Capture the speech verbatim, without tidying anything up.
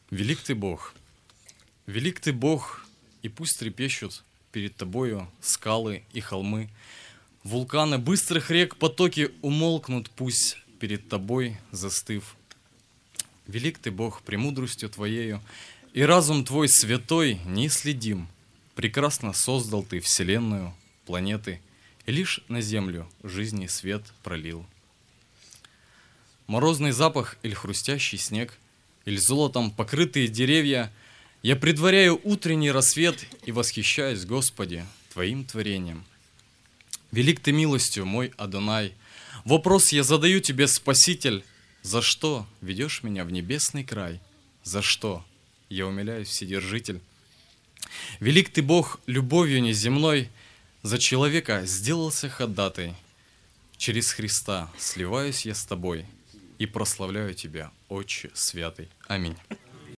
Велик ты Бог, велик ты Бог, и пусть трепещут перед тобою скалы и холмы, вулканы быстрых рек потоки умолкнут, пусть перед тобой застыв. Велик ты Бог, премудростью твоею, и разум твой святой неисследим. Прекрасно создал ты вселенную, планеты, и лишь на землю жизни свет пролил. Морозный запах или хрустящий снег, или золотом покрытые деревья, я предваряю утренний рассвет и восхищаюсь, Господи, Твоим творением. Велик Ты милостью, мой Адонай. Вопрос я задаю Тебе, Спаситель, за что ведешь меня в небесный край? За что? Я умиляюсь, Вседержитель. Велик Ты Бог любовью неземной, за человека сделался ходатай. Через Христа сливаюсь я с Тобой и прославляю Тебя, Отче Святый. Аминь.